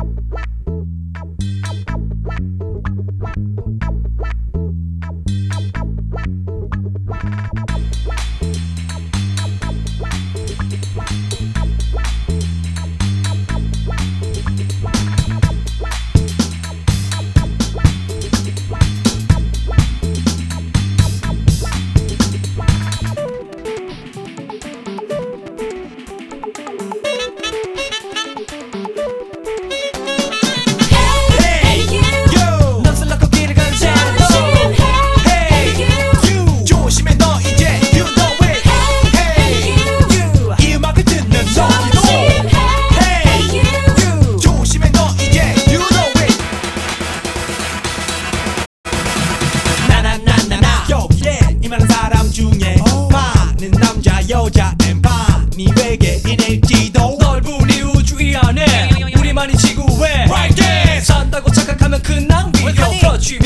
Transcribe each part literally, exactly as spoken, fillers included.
여자 엠파 네 외계인일지도 넓은 이 우주 이 안에 우리만이 지구에 right there. 산다고 착각하면 큰 낭비로 퍼지며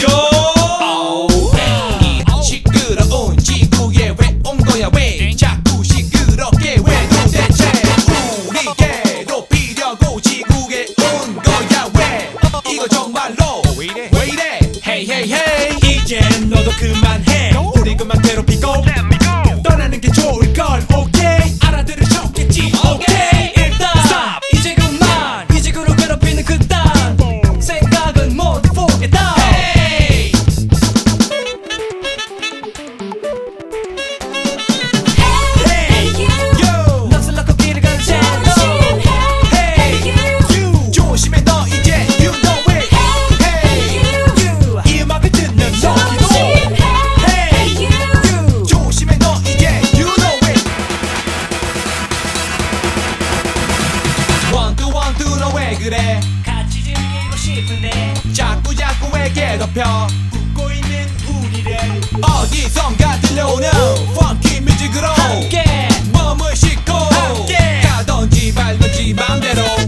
이 시끄러운 지구에 왜 온 거야 왜 자꾸 시끄럽게 왜 도대체 우리게 높이려고 지구에 온 거야 왜 이거 정말로 왜 이래 왜 이래 hey hey hey 이젠 너도 그만해 우리 그만 괴롭히고 떠나는 게 좋을걸 오케이 알아들으셨겠지 오케이 일단 stop 이제 그만 이 지구를 괴롭히는 그딴 생각은 모두 포기다 hey hey you 넌슬라고 길을 가는 쟤도 hey you 조심해 너 이제 you know it hey you 이 음악을 듣는 너희도 hey you 조심해 너 이제 you know it 원투 원투 너 왜 그래 같이 즐기고 싶은데 자꾸 자꾸 왜 괴롭혀 웃고 있는 우리를 어디선가 들려오는 funky 뮤직으로 함께 몸을 싣고 함께 가던지 말던지 맘대로